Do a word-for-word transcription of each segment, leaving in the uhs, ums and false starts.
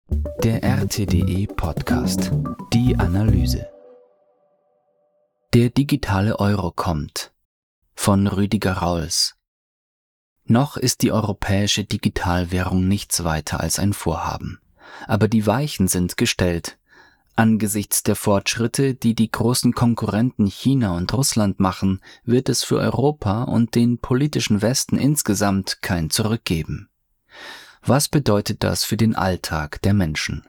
Der R T D E-Podcast. Die Analyse. Der digitale Euro kommt. Von Rüdiger Rauls. Noch ist die europäische Digitalwährung nichts weiter als ein Vorhaben. Aber die Weichen sind gestellt. Angesichts der Fortschritte, die die großen Konkurrenten China und Russland machen, wird es für Europa und den politischen Westen insgesamt kein Zurück geben. Was bedeutet das für den Alltag der Menschen?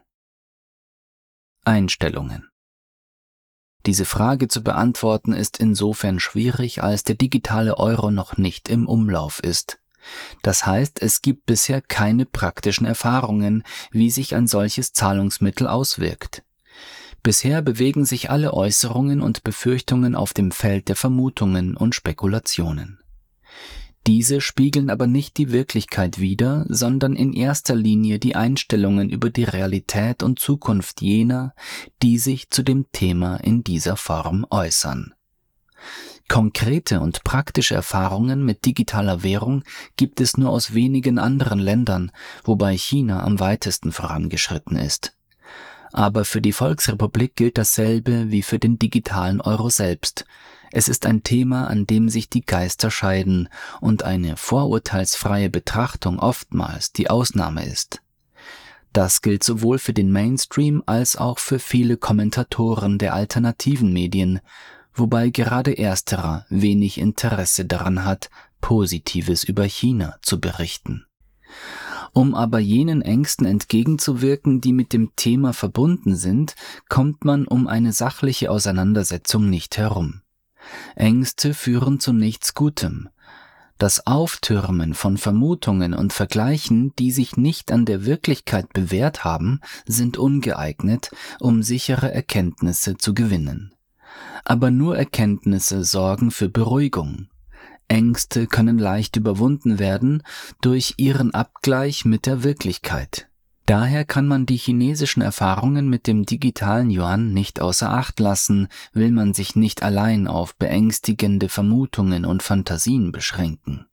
Einstellungen. Diese Frage zu beantworten ist insofern schwierig, als der digitale Euro noch nicht im Umlauf ist. Das heißt, es gibt bisher keine praktischen Erfahrungen, wie sich ein solches Zahlungsmittel auswirkt. Bisher bewegen sich alle Äußerungen und Befürchtungen auf dem Feld der Vermutungen und Spekulationen. Diese spiegeln aber nicht die Wirklichkeit wider, sondern in erster Linie die Einstellungen über die Realität und Zukunft jener, die sich zu dem Thema in dieser Form äußern. Konkrete und praktische Erfahrungen mit digitaler Währung gibt es nur aus wenigen anderen Ländern, wobei China am weitesten vorangeschritten ist. Aber für die Volksrepublik gilt dasselbe wie für den digitalen Euro selbst. Es ist ein Thema, an dem sich die Geister scheiden und eine vorurteilsfreie Betrachtung oftmals die Ausnahme ist. Das gilt sowohl für den Mainstream als auch für viele Kommentatoren der alternativen Medien, wobei gerade ersterer wenig Interesse daran hat, Positives über China zu berichten. Um aber jenen Ängsten entgegenzuwirken, die mit dem Thema verbunden sind, kommt man um eine sachliche Auseinandersetzung nicht herum. Ängste führen zu nichts Gutem. Das Auftürmen von Vermutungen und Vergleichen, die sich nicht an der Wirklichkeit bewährt haben, sind ungeeignet, um sichere Erkenntnisse zu gewinnen. Aber nur Erkenntnisse sorgen für Beruhigung. Ängste können leicht überwunden werden durch ihren Abgleich mit der Wirklichkeit. Daher kann man die chinesischen Erfahrungen mit dem digitalen Yuan nicht außer Acht lassen, will man sich nicht allein auf beängstigende Vermutungen und Fantasien beschränken.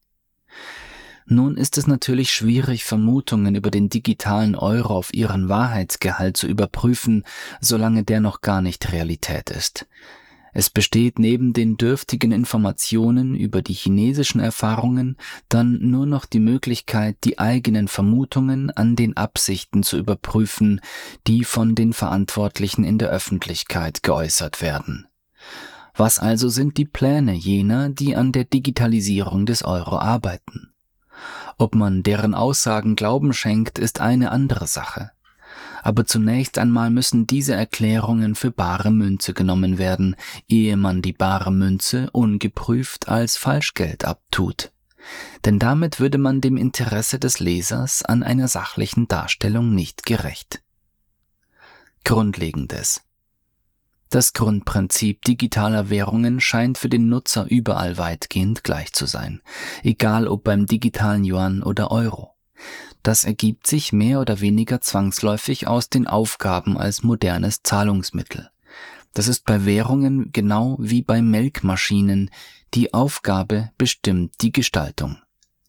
Nun ist es natürlich schwierig, Vermutungen über den digitalen Euro auf ihren Wahrheitsgehalt zu überprüfen, solange der noch gar nicht Realität ist. Es besteht neben den dürftigen Informationen über die chinesischen Erfahrungen dann nur noch die Möglichkeit, die eigenen Vermutungen an den Absichten zu überprüfen, die von den Verantwortlichen in der Öffentlichkeit geäußert werden. Was also sind die Pläne jener, die an der Digitalisierung des Euro arbeiten? Ob man deren Aussagen Glauben schenkt, ist eine andere Sache. Aber zunächst einmal müssen diese Erklärungen für bare Münze genommen werden, ehe man die bare Münze ungeprüft als Falschgeld abtut. Denn damit würde man dem Interesse des Lesers an einer sachlichen Darstellung nicht gerecht. Grundlegendes. Das Grundprinzip digitaler Währungen scheint für den Nutzer überall weitgehend gleich zu sein, egal ob beim digitalen Yuan oder Euro. Das ergibt sich mehr oder weniger zwangsläufig aus den Aufgaben als modernes Zahlungsmittel. Das ist bei Währungen genau wie bei Melkmaschinen, die Aufgabe bestimmt die Gestaltung.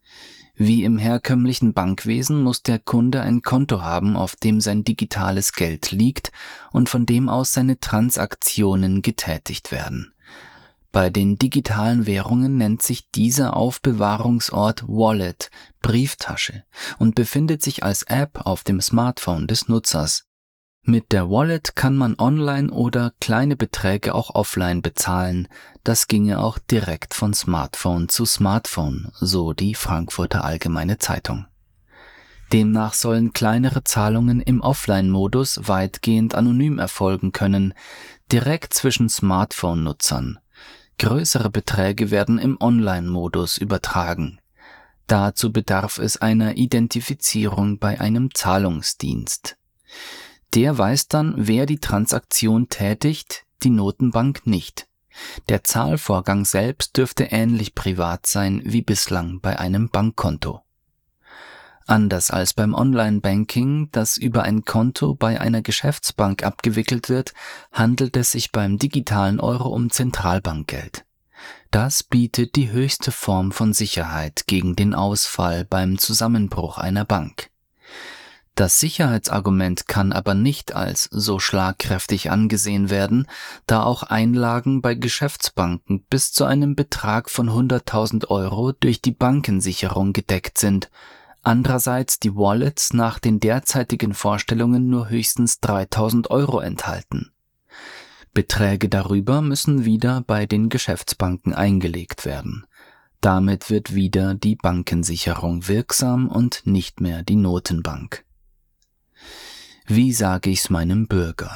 Wie im herkömmlichen Bankwesen muss der Kunde ein Konto haben, auf dem sein digitales Geld liegt und von dem aus seine Transaktionen getätigt werden. Bei den digitalen Währungen nennt sich dieser Aufbewahrungsort Wallet, Brieftasche, und befindet sich als App auf dem Smartphone des Nutzers. Mit der Wallet kann man online oder kleine Beträge auch offline bezahlen. Das ginge auch direkt von Smartphone zu Smartphone, so die Frankfurter Allgemeine Zeitung. Demnach sollen kleinere Zahlungen im Offline-Modus weitgehend anonym erfolgen können, direkt zwischen Smartphone-Nutzern. Größere Beträge werden im Online-Modus übertragen. Dazu bedarf es einer Identifizierung bei einem Zahlungsdienst. Der weiß dann, wer die Transaktion tätigt, die Notenbank nicht. Der Zahlvorgang selbst dürfte ähnlich privat sein wie bislang bei einem Bankkonto. Anders als beim Online-Banking, das über ein Konto bei einer Geschäftsbank abgewickelt wird, handelt es sich beim digitalen Euro um Zentralbankgeld. Das bietet die höchste Form von Sicherheit gegen den Ausfall beim Zusammenbruch einer Bank. Das Sicherheitsargument kann aber nicht als so schlagkräftig angesehen werden, da auch Einlagen bei Geschäftsbanken bis zu einem Betrag von hunderttausend Euro durch die Bankensicherung gedeckt sind, andererseits die Wallets nach den derzeitigen Vorstellungen nur höchstens dreitausend Euro enthalten. Beträge darüber müssen wieder bei den Geschäftsbanken eingelegt werden. Damit wird wieder die Bankensicherung wirksam und nicht mehr die Notenbank. Wie sage ich's meinem Bürger?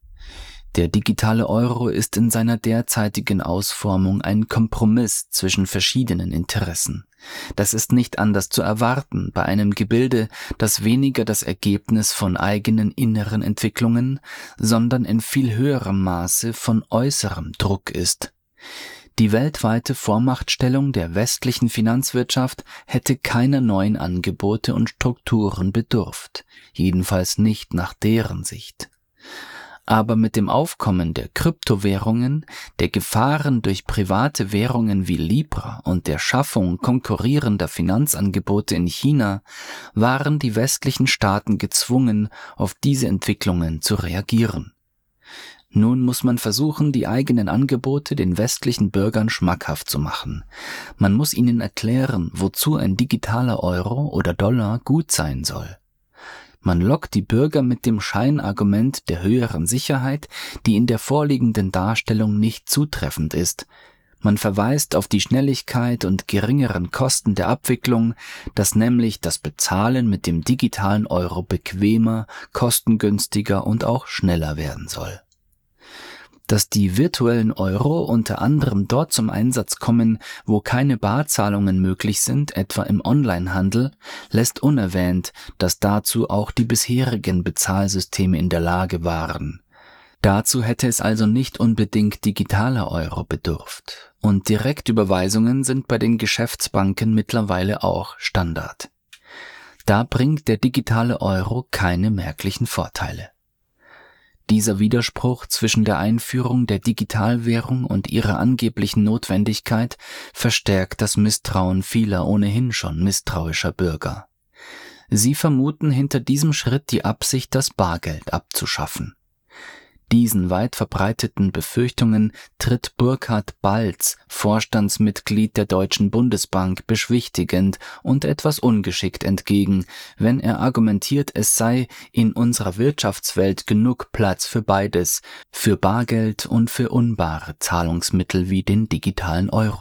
Der digitale Euro ist in seiner derzeitigen Ausformung ein Kompromiss zwischen verschiedenen Interessen. Das ist nicht anders zu erwarten bei einem Gebilde, das weniger das Ergebnis von eigenen inneren Entwicklungen, sondern in viel höherem Maße von äußerem Druck ist. Die weltweite Vormachtstellung der westlichen Finanzwirtschaft hätte keiner neuen Angebote und Strukturen bedurft, jedenfalls nicht nach deren Sicht. Aber mit dem Aufkommen der Kryptowährungen, der Gefahren durch private Währungen wie Libra und der Schaffung konkurrierender Finanzangebote in China waren die westlichen Staaten gezwungen, auf diese Entwicklungen zu reagieren. Nun muss man versuchen, die eigenen Angebote den westlichen Bürgern schmackhaft zu machen. Man muss ihnen erklären, wozu ein digitaler Euro oder Dollar gut sein soll. Man lockt die Bürger mit dem Scheinargument der höheren Sicherheit, die in der vorliegenden Darstellung nicht zutreffend ist. Man verweist auf die Schnelligkeit und geringeren Kosten der Abwicklung, dass nämlich das Bezahlen mit dem digitalen Euro bequemer, kostengünstiger und auch schneller werden soll. Dass die virtuellen Euro unter anderem dort zum Einsatz kommen, wo keine Barzahlungen möglich sind, etwa im Onlinehandel, lässt unerwähnt, dass dazu auch die bisherigen Bezahlsysteme in der Lage waren. Dazu hätte es also nicht unbedingt digitaler Euro bedurft. Und Direktüberweisungen sind bei den Geschäftsbanken mittlerweile auch Standard. Da bringt der digitale Euro keine merklichen Vorteile. Dieser Widerspruch zwischen der Einführung der Digitalwährung und ihrer angeblichen Notwendigkeit verstärkt das Misstrauen vieler ohnehin schon misstrauischer Bürger. Sie vermuten hinter diesem Schritt die Absicht, das Bargeld abzuschaffen. Diesen weit verbreiteten Befürchtungen tritt Burkhard Balz, Vorstandsmitglied der Deutschen Bundesbank, beschwichtigend und etwas ungeschickt entgegen, wenn er argumentiert, es sei in unserer Wirtschaftswelt genug Platz für beides, für Bargeld und für unbare Zahlungsmittel wie den digitalen Euro.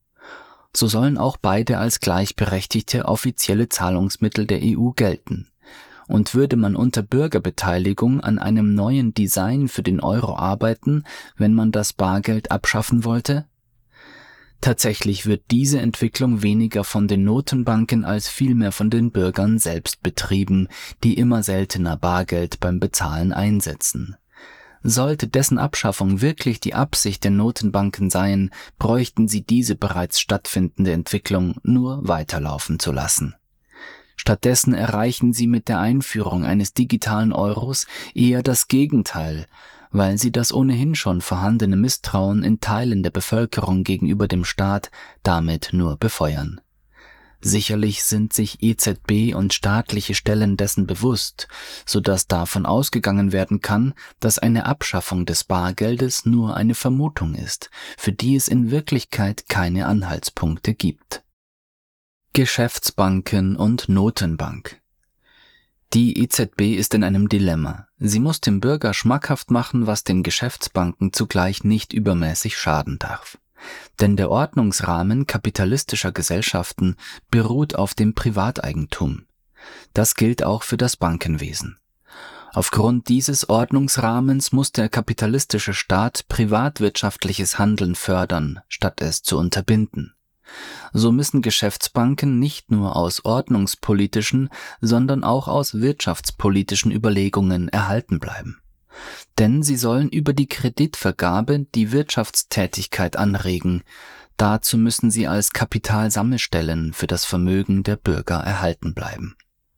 So sollen auch beide als gleichberechtigte offizielle Zahlungsmittel der E U gelten. Und würde man unter Bürgerbeteiligung an einem neuen Design für den Euro arbeiten, wenn man das Bargeld abschaffen wollte? Tatsächlich wird diese Entwicklung weniger von den Notenbanken als vielmehr von den Bürgern selbst betrieben, die immer seltener Bargeld beim Bezahlen einsetzen. Sollte dessen Abschaffung wirklich die Absicht der Notenbanken sein, bräuchten sie diese bereits stattfindende Entwicklung nur weiterlaufen zu lassen. Stattdessen erreichen sie mit der Einführung eines digitalen Euros eher das Gegenteil, weil sie das ohnehin schon vorhandene Misstrauen in Teilen der Bevölkerung gegenüber dem Staat damit nur befeuern. Sicherlich sind sich E Z B und staatliche Stellen dessen bewusst, sodass davon ausgegangen werden kann, dass eine Abschaffung des Bargeldes nur eine Vermutung ist, für die es in Wirklichkeit keine Anhaltspunkte gibt. Geschäftsbanken und Notenbank. Die E Z B ist in einem Dilemma. Sie muss dem Bürger schmackhaft machen, was den Geschäftsbanken zugleich nicht übermäßig schaden darf. Denn der Ordnungsrahmen kapitalistischer Gesellschaften beruht auf dem Privateigentum. Das gilt auch für das Bankenwesen. Aufgrund dieses Ordnungsrahmens muss der kapitalistische Staat privatwirtschaftliches Handeln fördern, statt es zu unterbinden. So müssen Geschäftsbanken nicht nur aus ordnungspolitischen, sondern auch aus wirtschaftspolitischen Überlegungen erhalten bleiben. Denn sie sollen über die Kreditvergabe die Wirtschaftstätigkeit anregen. Dazu müssen sie als Kapitalsammelstellen für das Vermögen der Bürger erhalten bleiben.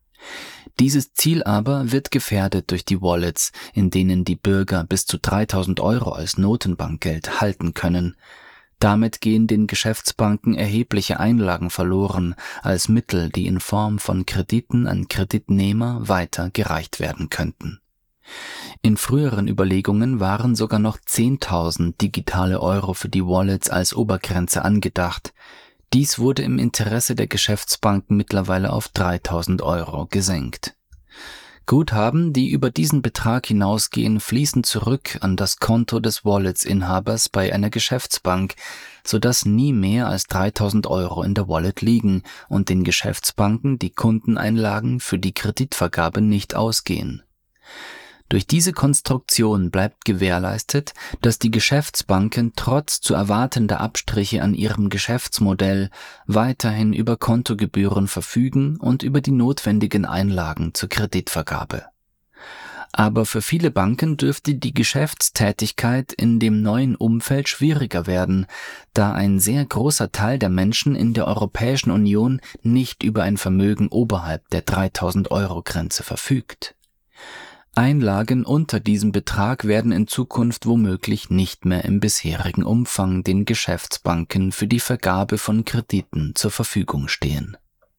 Dieses Ziel aber wird gefährdet durch die Wallets, in denen die Bürger bis zu dreitausend Euro als Notenbankgeld halten können. Damit gehen den Geschäftsbanken erhebliche Einlagen verloren als Mittel, die in Form von Krediten an Kreditnehmer weiter gereicht werden könnten. In früheren Überlegungen waren sogar noch zehntausend digitale Euro für die Wallets als Obergrenze angedacht. Dies wurde im Interesse der Geschäftsbanken mittlerweile auf dreitausend Euro gesenkt. Guthaben, die über diesen Betrag hinausgehen, fließen zurück an das Konto des Wallets-Inhabers bei einer Geschäftsbank, sodass nie mehr als dreitausend Euro in der Wallet liegen und den Geschäftsbanken die Kundeneinlagen für die Kreditvergabe nicht ausgehen. Durch diese Konstruktion bleibt gewährleistet, dass die Geschäftsbanken trotz zu erwartender Abstriche an ihrem Geschäftsmodell weiterhin über Kontogebühren verfügen und über die notwendigen Einlagen zur Kreditvergabe. Aber für viele Banken dürfte die Geschäftstätigkeit in dem neuen Umfeld schwieriger werden, da ein sehr großer Teil der Menschen in der Europäischen Union nicht über ein Vermögen oberhalb der dreitausend Euro Grenze verfügt. Einlagen unter diesem Betrag werden in Zukunft womöglich nicht mehr im bisherigen Umfang den Geschäftsbanken für die Vergabe von Krediten zur Verfügung stehen.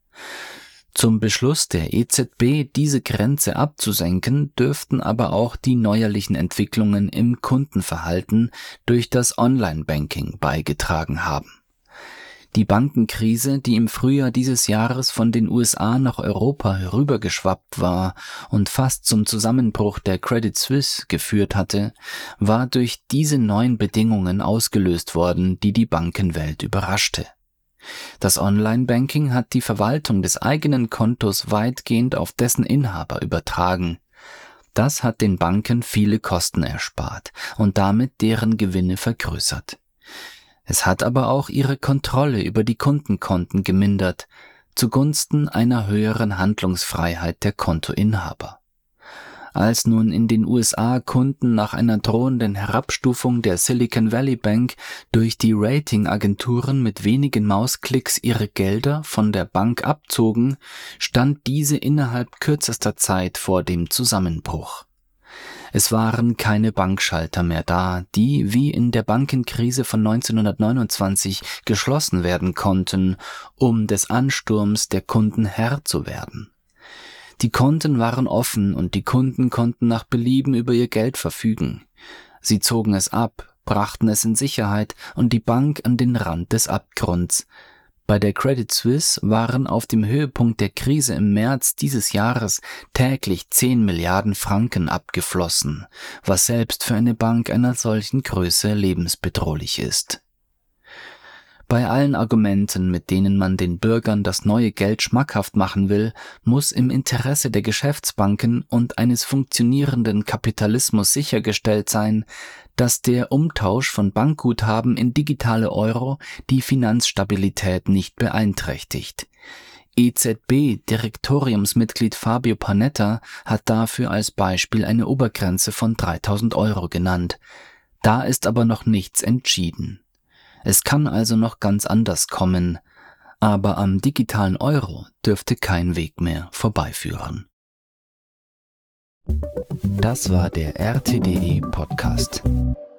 Zum Beschluss der E Z B, diese Grenze abzusenken, dürften aber auch die neuerlichen Entwicklungen im Kundenverhalten durch das Online-Banking beigetragen haben. Die Bankenkrise, die im Frühjahr dieses Jahres von den U S A nach Europa herübergeschwappt war und fast zum Zusammenbruch der Credit Suisse geführt hatte, war durch diese neuen Bedingungen ausgelöst worden, die die Bankenwelt überraschte. Das Online-Banking hat die Verwaltung des eigenen Kontos weitgehend auf dessen Inhaber übertragen. Das hat den Banken viele Kosten erspart und damit deren Gewinne vergrößert. Es hat aber auch ihre Kontrolle über die Kundenkonten gemindert, zugunsten einer höheren Handlungsfreiheit der Kontoinhaber. Als nun in den U S A Kunden nach einer drohenden Herabstufung der Silicon Valley Bank durch die Ratingagenturen mit wenigen Mausklicks ihre Gelder von der Bank abzogen, stand diese innerhalb kürzester Zeit vor dem Zusammenbruch. Es waren keine Bankschalter mehr da, die wie in der Bankenkrise von neunzehnhundertneunundzwanzig geschlossen werden konnten, um des Ansturms der Kunden Herr zu werden. Die Konten waren offen und die Kunden konnten nach Belieben über ihr Geld verfügen. Sie zogen es ab, brachten es in Sicherheit und die Bank an den Rand des Abgrunds. Bei der Credit Suisse waren auf dem Höhepunkt der Krise im März dieses Jahres täglich zehn Milliarden Franken abgeflossen, was selbst für eine Bank einer solchen Größe lebensbedrohlich ist. Bei allen Argumenten, mit denen man den Bürgern das neue Geld schmackhaft machen will, muss im Interesse der Geschäftsbanken und eines funktionierenden Kapitalismus sichergestellt sein, dass der Umtausch von Bankguthaben in digitale Euro die Finanzstabilität nicht beeinträchtigt. E Z B-Direktoriumsmitglied Fabio Panetta hat dafür als Beispiel eine Obergrenze von dreitausend Euro genannt. Da ist aber noch nichts entschieden. Es kann also noch ganz anders kommen, aber am digitalen Euro dürfte kein Weg mehr vorbeiführen. Das war der R T D E Podcast.